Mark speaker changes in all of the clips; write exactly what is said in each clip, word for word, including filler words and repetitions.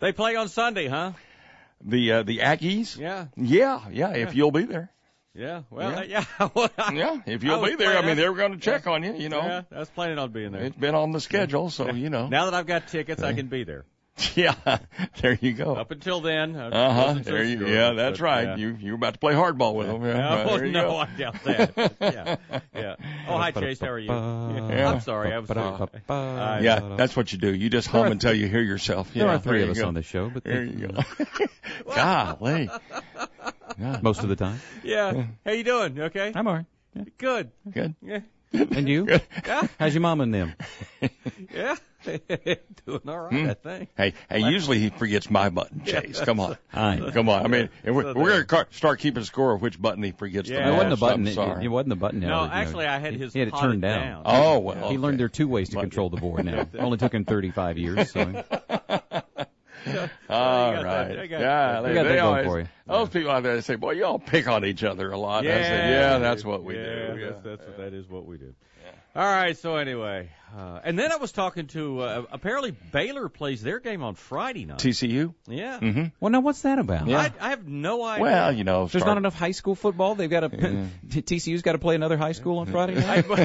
Speaker 1: They play on Sunday, huh?
Speaker 2: The uh, the Aggies?
Speaker 1: Yeah.
Speaker 2: Yeah, yeah, if
Speaker 1: Yeah.
Speaker 2: you'll be there.
Speaker 1: Yeah, well,
Speaker 2: Yeah.
Speaker 1: uh, yeah. well, I,
Speaker 2: Yeah, if
Speaker 1: I
Speaker 2: you'll
Speaker 1: was
Speaker 2: be there. I
Speaker 1: planning-
Speaker 2: mean, they were going to check
Speaker 1: yeah.
Speaker 2: on you, you know.
Speaker 1: Yeah, I was planning on being there.
Speaker 2: It's been on the schedule, so, you know.
Speaker 1: Now that I've got tickets, I can be there.
Speaker 2: Yeah, there you go.
Speaker 1: Up until then, uh,
Speaker 2: Uh-huh.
Speaker 1: wasn't so
Speaker 2: There you,
Speaker 1: sure,
Speaker 2: yeah, that's
Speaker 1: but,
Speaker 2: right.
Speaker 1: yeah.
Speaker 2: You you were about to play hardball with them. Yeah, right,
Speaker 1: Oh,
Speaker 2: there you
Speaker 1: no,
Speaker 2: go.
Speaker 1: I doubt that. yeah, yeah. Oh, hi, Chase. How are you?
Speaker 2: Yeah.
Speaker 1: I'm sorry. I was. I-
Speaker 2: Yeah, that's what you do. You just hum until you hear yourself.
Speaker 3: There
Speaker 2: Yeah,
Speaker 3: are three
Speaker 2: there
Speaker 3: of
Speaker 2: you
Speaker 3: us
Speaker 2: go.
Speaker 3: on this show, but
Speaker 2: There you go. Golly. Yeah.
Speaker 3: most of the time.
Speaker 1: Yeah. How you doing? You okay?
Speaker 3: I'm all right. Yeah.
Speaker 1: Good.
Speaker 2: Good.
Speaker 1: Yeah.
Speaker 3: And you?
Speaker 1: Yeah.
Speaker 3: How's your mom and them?
Speaker 1: Yeah. Doing all right,
Speaker 2: Hmm.
Speaker 1: I think.
Speaker 2: Hey, hey, usually he forgets my button, Chase. Come on.
Speaker 3: I know.
Speaker 2: Come on. I mean, if we're, we're going to start keeping score of which button he forgets
Speaker 1: Yeah.
Speaker 2: the
Speaker 3: It wasn't
Speaker 2: most.
Speaker 3: a button.
Speaker 2: I'm
Speaker 3: It,
Speaker 2: sorry.
Speaker 3: it wasn't the button.
Speaker 1: No,
Speaker 3: Howard, you know.
Speaker 1: actually, I had his
Speaker 3: He had it
Speaker 1: potted
Speaker 3: turned down.
Speaker 2: Oh, well.
Speaker 3: He
Speaker 2: okay.
Speaker 3: learned there are two ways to control the board now. Only took him thirty-five years. So.
Speaker 2: All
Speaker 1: you got
Speaker 2: right.
Speaker 1: that. I got
Speaker 2: Yeah,
Speaker 1: that.
Speaker 2: they,
Speaker 3: We got
Speaker 2: they
Speaker 3: that going
Speaker 2: always,
Speaker 3: for you.
Speaker 2: those people out there say, boy, y'all pick on each other a lot. I said, yeah, that's what we
Speaker 1: yeah,
Speaker 2: do. Yeah.
Speaker 1: That's, that's what that is what we do. All right, so anyway. Uh, and then I was talking to, uh, apparently Baylor plays their game on Friday night.
Speaker 2: T C U?
Speaker 1: Yeah.
Speaker 2: Mm-hmm.
Speaker 3: Well, now what's that about?
Speaker 2: Yeah.
Speaker 1: I, I have no idea.
Speaker 2: Well, you know,
Speaker 3: There's
Speaker 2: start-
Speaker 3: not enough high school football. They've got to. T C U's got to play another high school on Friday night.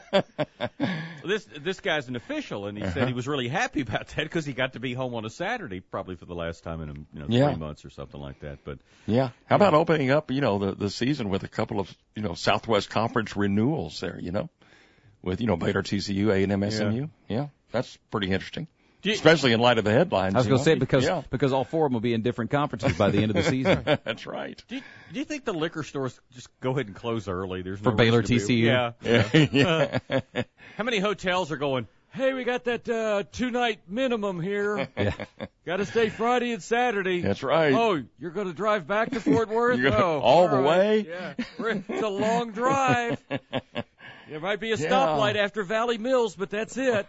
Speaker 1: this this guy's an official, and he said he was really happy about that because he got to be home on a Saturday, probably for the last time in you know three
Speaker 2: Yeah.
Speaker 1: months or something like that. But
Speaker 2: Yeah. How about opening up, you know, the, the season with a couple of, you know, Southwest Conference renewals there, you know, with, you know, Baylor, T C U, A and M, S M U. Yeah. That's pretty interesting.
Speaker 1: Do you-
Speaker 2: Especially in light of the headlines.
Speaker 3: I was
Speaker 2: you
Speaker 3: going
Speaker 2: know?
Speaker 3: to say because
Speaker 2: Yeah.
Speaker 3: because all four of them will be in different conferences by the end of the season.
Speaker 2: That's right.
Speaker 1: do you, do you think the liquor stores just go ahead and close early? There's
Speaker 3: For
Speaker 1: no
Speaker 3: Baylor,
Speaker 1: reason to be-
Speaker 3: T C U?
Speaker 1: Yeah.
Speaker 2: Yeah. yeah.
Speaker 1: How many hotels are going, hey, we got that uh, two-night minimum here.
Speaker 3: Yeah.
Speaker 1: Got to stay Friday and Saturday.
Speaker 2: That's right.
Speaker 1: Oh, you're going to drive back to Fort Worth?
Speaker 2: You're gonna-
Speaker 1: oh,
Speaker 2: all the
Speaker 1: right.
Speaker 2: way?
Speaker 1: Yeah. We're- It's a long drive. There might be a
Speaker 2: Yeah.
Speaker 1: stoplight after Valley Mills, but that's it.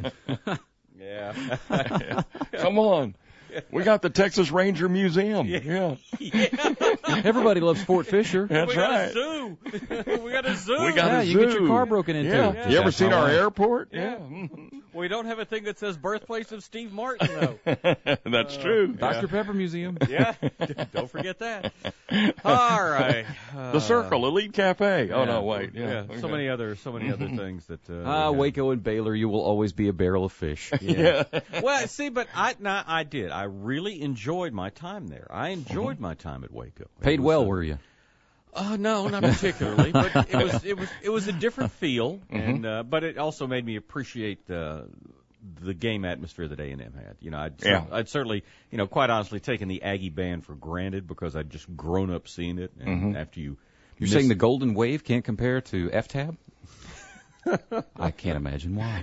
Speaker 1: Yeah. yeah.
Speaker 2: Come on. We got the Texas Ranger Museum. Yeah.
Speaker 3: Everybody loves Fort Fisher.
Speaker 2: That's
Speaker 1: we got
Speaker 2: right.
Speaker 1: a zoo. we got a zoo.
Speaker 2: We got
Speaker 3: Yeah,
Speaker 2: a
Speaker 3: you get your
Speaker 2: zoo.
Speaker 3: car broken into.
Speaker 2: Yeah.
Speaker 3: Just
Speaker 2: You ever
Speaker 3: ask
Speaker 2: seen
Speaker 3: my
Speaker 2: our
Speaker 3: wife.
Speaker 2: airport?
Speaker 1: Yeah. We don't have a thing that says birthplace of Steve Martin, though.
Speaker 2: That's true.
Speaker 3: Doctor Pepper Museum.
Speaker 1: Yeah. Don't forget that. All right. Uh,
Speaker 2: The Circle, Elite Cafe. Oh,
Speaker 1: yeah.
Speaker 2: no, wait. Yeah.
Speaker 1: Yeah.
Speaker 2: Okay.
Speaker 1: So many other, so many other things that. Uh,
Speaker 3: Ah,
Speaker 1: we have.
Speaker 3: Waco and Baylor, you will always be a barrel of fish.
Speaker 2: Yeah.
Speaker 1: Well, see, but I, no, I did. I really enjoyed my time there. I enjoyed my time at Waco. It
Speaker 3: Paid
Speaker 1: was,
Speaker 3: well,
Speaker 1: uh,
Speaker 3: were you?
Speaker 1: Uh, no, not particularly, but it was it was it was a different feel, and uh, but it also made me appreciate uh, the game atmosphere that A and M had. You know, I'd, cer-
Speaker 2: Yeah.
Speaker 1: I'd certainly, you know, quite honestly, taken the Aggie band for granted because I'd just grown up seeing it, and after you,
Speaker 3: You're
Speaker 1: miss-
Speaker 3: saying the Golden Wave can't compare to F-Tab? I can't imagine why.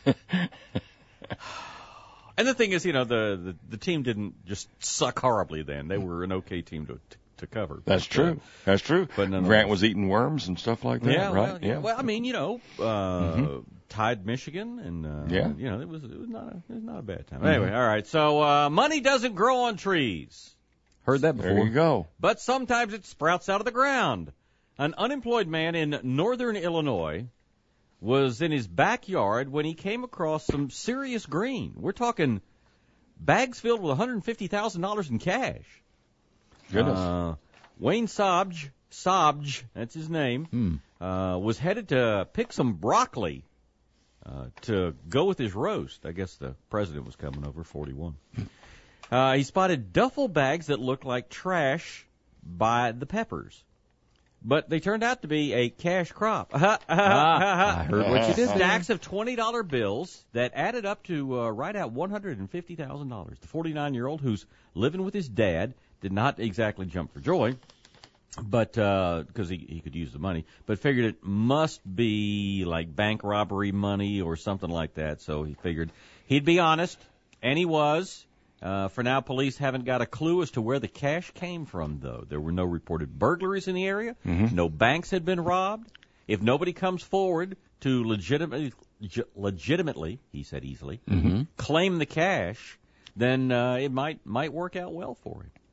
Speaker 1: And the thing is, you know, the, the the team didn't just suck horribly then; they were an okay team to to, to cover.
Speaker 2: That's
Speaker 1: But,
Speaker 2: true.
Speaker 1: uh,
Speaker 2: That's true.
Speaker 1: but nonetheless-
Speaker 2: Grant was eating worms and stuff like that,
Speaker 1: Yeah,
Speaker 2: right?
Speaker 1: well, yeah. Well, I mean, you know, uh, tied Michigan, and uh,
Speaker 2: Yeah.
Speaker 1: you know, it was it was not a, it was not a bad time. Anyway, all right. So uh, money doesn't grow on trees,
Speaker 3: Heard that before.
Speaker 2: There you go.
Speaker 1: but sometimes it sprouts out of the ground. An unemployed man in northern Illinois was in his backyard when he came across some serious green. We're talking bags filled with one hundred fifty thousand dollars in cash.
Speaker 2: Goodness.
Speaker 1: Uh, Wayne Sobge, Sobge, that's his name,
Speaker 3: Hmm.
Speaker 1: uh, was headed to pick some broccoli uh, to go with his roast. I guess the president was coming over, forty-one. Uh, he spotted duffel bags that looked like trash by the peppers. But they turned out to be a cash crop.
Speaker 3: Ah, I heard what you did there.
Speaker 1: Stacks of twenty dollar bills that added up to uh, right at one hundred fifty thousand dollars. The forty-nine-year-old who's living with his dad did not exactly jump for joy, but because he, he could use the money, but figured it must be like bank robbery money or something like that. So he figured he'd be honest, and he was. Uh, for now, police haven't got a clue as to where the cash came from, though. There were no reported burglaries in the area.
Speaker 2: Mm-hmm.
Speaker 1: No banks had been robbed. If nobody comes forward to legitimately, legitimately, he said easily,
Speaker 2: Mm-hmm.
Speaker 1: claim the cash, then uh, it might might work out well for him.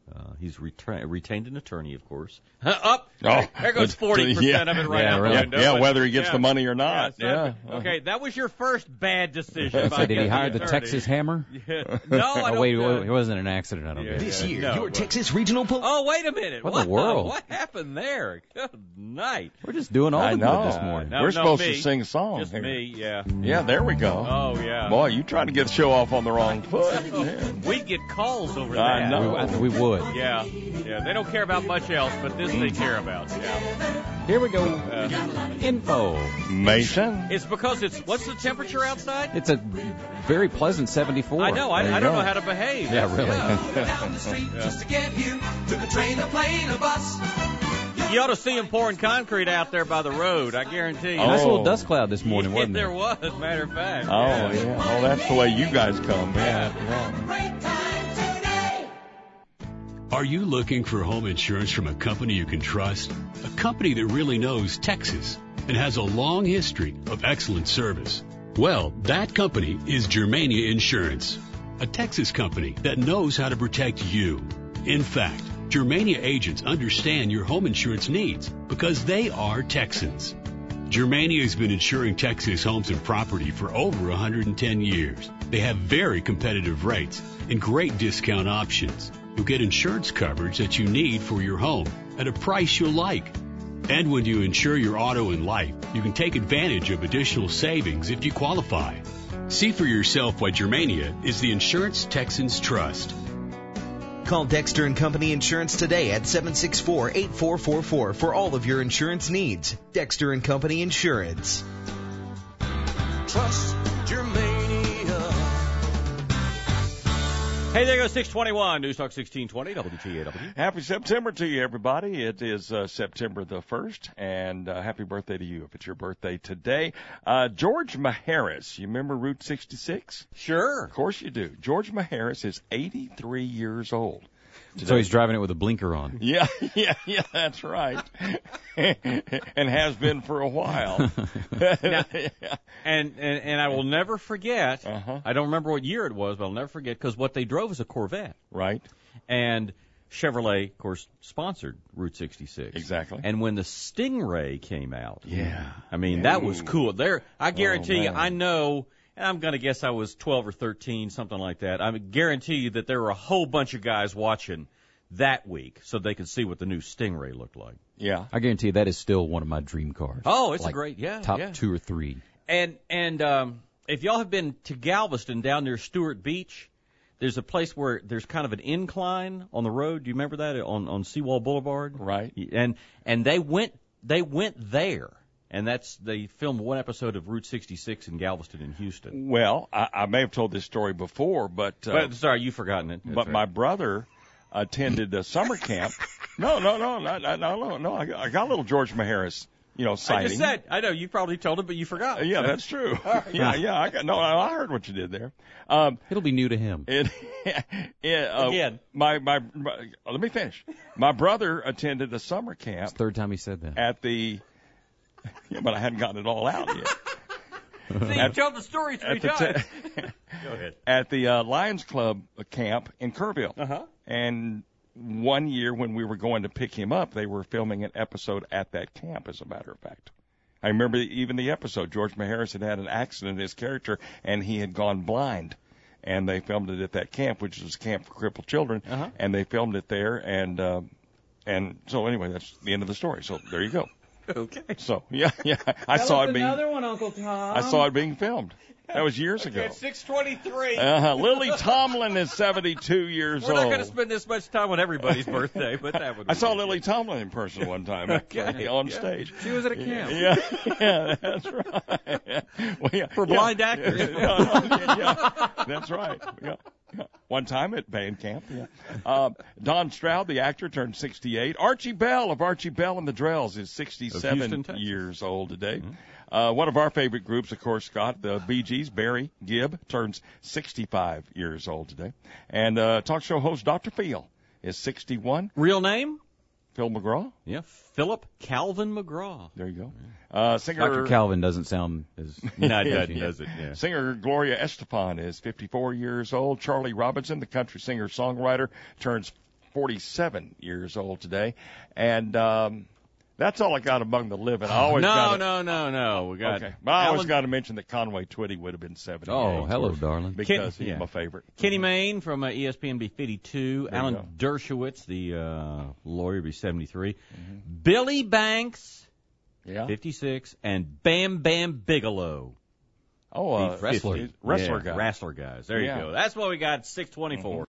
Speaker 1: Uh, he's retra- retained an attorney, of course. Up,
Speaker 2: Oh,
Speaker 1: there goes forty percent
Speaker 2: yeah,
Speaker 1: of it right
Speaker 3: yeah,
Speaker 1: out
Speaker 3: really.
Speaker 1: the window.
Speaker 2: Yeah,
Speaker 1: but-
Speaker 2: whether he gets
Speaker 1: yeah.
Speaker 2: the money or not.
Speaker 1: Yeah,
Speaker 2: Yeah.
Speaker 1: so- okay, that was your first bad decision. by
Speaker 3: So did he
Speaker 1: getting
Speaker 3: hire the
Speaker 1: attorney.
Speaker 3: Texas Hammer?
Speaker 1: Yeah. No, I
Speaker 3: Oh,
Speaker 1: don't
Speaker 3: wait,
Speaker 1: know.
Speaker 3: it wasn't an accident, I don't
Speaker 1: Yeah.
Speaker 3: think.
Speaker 4: This year,
Speaker 1: No,
Speaker 4: your
Speaker 1: but-
Speaker 4: Texas Regional Police.
Speaker 1: Oh, wait a minute.
Speaker 3: What in the world?
Speaker 1: What happened there? Good night.
Speaker 3: We're just doing all
Speaker 2: I
Speaker 3: the
Speaker 2: know.
Speaker 3: good this morning.
Speaker 1: No,
Speaker 2: We're
Speaker 1: no,
Speaker 2: supposed
Speaker 1: me.
Speaker 2: to sing a song.
Speaker 1: Just
Speaker 2: here.
Speaker 1: me, yeah.
Speaker 2: Yeah, there we go.
Speaker 1: Oh, yeah.
Speaker 2: Boy, you trying to get the show off on the wrong foot. Yeah.
Speaker 1: We'd get calls over that.
Speaker 2: I know.
Speaker 3: We, we would.
Speaker 1: Yeah, yeah. They don't care about much else, but this they care about. Yeah.
Speaker 3: Here we go.
Speaker 1: Uh,
Speaker 3: Info.
Speaker 2: Mason.
Speaker 1: it's because it's what's the temperature outside?
Speaker 3: It's a very pleasant seventy-four.
Speaker 1: I know. I,
Speaker 2: There you
Speaker 1: I don't
Speaker 2: go.
Speaker 1: know how to behave.
Speaker 3: Yeah, really.
Speaker 5: Down the street just to get here. Took a train, a plane, a bus.
Speaker 1: You ought to see them pouring concrete out there by the road. I guarantee you.
Speaker 3: Nice
Speaker 2: Oh.
Speaker 3: little dust cloud this morning,
Speaker 1: Yeah,
Speaker 3: wasn't
Speaker 1: there
Speaker 3: there?
Speaker 1: was, matter of fact.
Speaker 2: Oh, yeah. Oh, that's the way you guys come. Yeah. yeah.
Speaker 5: Great time today.
Speaker 6: Are you looking for home insurance from a company you can trust? A company that really knows Texas and has a long history of excellent service? Well, that company is Germania Insurance, a Texas company that knows how to protect you. In fact, Germania agents understand your home insurance needs because they are Texans. Germania has been insuring Texas homes and property for over one hundred ten years. They have very competitive rates and great discount options. You'll get insurance coverage that you need for your home at a price you'll like. And when you insure your auto and life, you can take advantage of additional savings if you qualify. See for yourself why Germania is the insurance Texans trust.
Speaker 4: Call Dexter and Company Insurance today at seven six four, eight four four four for all of your insurance needs. Dexter and Company Insurance.
Speaker 5: Trust Germania.
Speaker 1: Hey, there goes six twenty-one, News Talk sixteen twenty, W T A W.
Speaker 2: Happy September to you, everybody. It is uh, September the first, and uh, happy birthday to you if it's your birthday today. Uh, George Maharis, you remember Route sixty-six?
Speaker 1: Sure.
Speaker 2: Of course you do. George Maharis is eighty-three years old.
Speaker 3: So he's driving it with a blinker on.
Speaker 2: Yeah, yeah, yeah, that's right. And has been for a while.
Speaker 1: Now, and, and and I will never forget,
Speaker 2: Uh-huh.
Speaker 1: I don't remember what year it was, but I'll never forget, because what they drove was a Corvette.
Speaker 2: Right,
Speaker 1: And Chevrolet, of course, sponsored Route sixty-six.
Speaker 2: exactly.
Speaker 1: And when the Stingray came out,
Speaker 2: Yeah.
Speaker 1: I mean, that was cool. There, I guarantee you,
Speaker 2: man.
Speaker 1: I know, and I'm going to guess I was twelve or thirteen, something like that. I guarantee you that there were a whole bunch of guys watching that week so they could see what the new Stingray looked like.
Speaker 2: Yeah.
Speaker 3: I guarantee you that is still one of my dream cars.
Speaker 1: Oh, it's
Speaker 3: Like
Speaker 1: a great, yeah,
Speaker 3: top
Speaker 1: yeah.
Speaker 3: two or three.
Speaker 1: And and um, if y'all have been to Galveston down near Stewart Beach, there's a place where there's kind of an incline on the road. Do you remember that on on Seawall Boulevard?
Speaker 2: Right.
Speaker 1: And and they went they went there, and that's they filmed one episode of Route sixty-six in Galveston and Houston.
Speaker 2: Well, I, I may have told this story before, but uh,
Speaker 1: But sorry, you've forgotten it. That's
Speaker 2: but
Speaker 1: right.
Speaker 2: my brother attended a summer camp. No, no, no, no, no, no, no. I got, I got a little George Maharis, you know,
Speaker 1: I
Speaker 2: sighting.
Speaker 1: just said I know you probably told him, but you forgot.
Speaker 2: Uh, yeah, that's true. yeah, yeah. I got no. I heard what you did there. Um,
Speaker 3: It'll be new to him.
Speaker 2: it, it, uh,
Speaker 1: Again.
Speaker 2: My, my my. Let me finish. My brother attended a summer camp
Speaker 3: Third time he said that.
Speaker 2: at the. Yeah, but I hadn't gotten it all out yet.
Speaker 1: See, you told the story three
Speaker 2: At the
Speaker 1: times.
Speaker 2: ta-
Speaker 1: Go ahead.
Speaker 2: at the uh, Lions Club camp in Kerrville.
Speaker 1: Uh-huh.
Speaker 2: And one year when we were going to pick him up, they were filming an episode at that camp, as a matter of fact. I remember even the episode. George Maharis had had an accident in his character, and he had gone blind. And they filmed it at that camp, which is a camp for crippled children.
Speaker 1: Uh-huh.
Speaker 2: And they filmed it there. And uh, and so anyway, that's the end of the story. So there you go.
Speaker 1: Okay.
Speaker 2: So, yeah, yeah. I saw it being
Speaker 1: one, Uncle Tom.
Speaker 2: I saw it being filmed. That was years ago.
Speaker 1: At six twenty-three.
Speaker 2: Uh-huh. Lily Tomlin is seventy-two years
Speaker 1: We're
Speaker 2: old.
Speaker 1: not going to spend this much time on everybo's birthday, but that would.
Speaker 2: I
Speaker 1: be
Speaker 2: saw
Speaker 1: good.
Speaker 2: Lily Tomlin in person one time,
Speaker 1: Okay.
Speaker 2: actually, on
Speaker 1: Yeah.
Speaker 2: stage.
Speaker 3: She was at a camp.
Speaker 2: Yeah, yeah, that's right. Well, yeah,
Speaker 1: For
Speaker 2: yeah.
Speaker 1: blind actors.
Speaker 2: yeah, yeah, that's right. Yeah. Yeah. One time at band camp, yeah. Uh, Don Stroud, the actor, turned sixty-eight. Archie Bell of Archie Bell and the Drells is sixty-seven
Speaker 1: Houston, Texas.
Speaker 2: years old today. Uh, one of our favorite groups, of course, Scott, the Bee Gees, Barry Gibb, turns sixty-five years old today. And uh, talk show host Doctor Phil is sixty-one.
Speaker 1: Real name?
Speaker 2: Phil McGraw,
Speaker 1: Yeah, Philip Calvin McGraw.
Speaker 2: there you go. Uh, singer
Speaker 3: Doctor Calvin doesn't sound as.
Speaker 1: No, it
Speaker 2: Yeah,
Speaker 1: doesn't,
Speaker 2: yeah.
Speaker 1: does it? Yeah.
Speaker 2: Singer Gloria Estefan is fifty-four years old. Charlie Robinson, the country singer-songwriter, turns forty-seven years old today. And um, that's all I got among the living. I always
Speaker 1: no,
Speaker 2: gotta,
Speaker 1: no, no, no. We got
Speaker 2: Okay. But I always
Speaker 1: Alan-
Speaker 2: got to mention that Conway Twitty would have been seventy-eight.
Speaker 3: Oh, hello, darling.
Speaker 2: Because
Speaker 1: Ken-
Speaker 2: he's
Speaker 1: yeah.
Speaker 2: my favorite.
Speaker 1: Kenny Mayne from uh, E S P N be fifty-two.
Speaker 2: There you
Speaker 1: Alan
Speaker 2: go.
Speaker 1: Dershowitz, the uh, lawyer, be seventy-three. Billy Banks,
Speaker 2: Yeah.
Speaker 1: fifty-six, and Bam Bam Bigelow.
Speaker 2: Oh, uh,
Speaker 1: the wrestler,
Speaker 2: wrestler
Speaker 1: yeah,
Speaker 2: guy.
Speaker 1: Wrestler guys. There
Speaker 2: Yeah.
Speaker 1: you go. That's what we got. six twenty-four.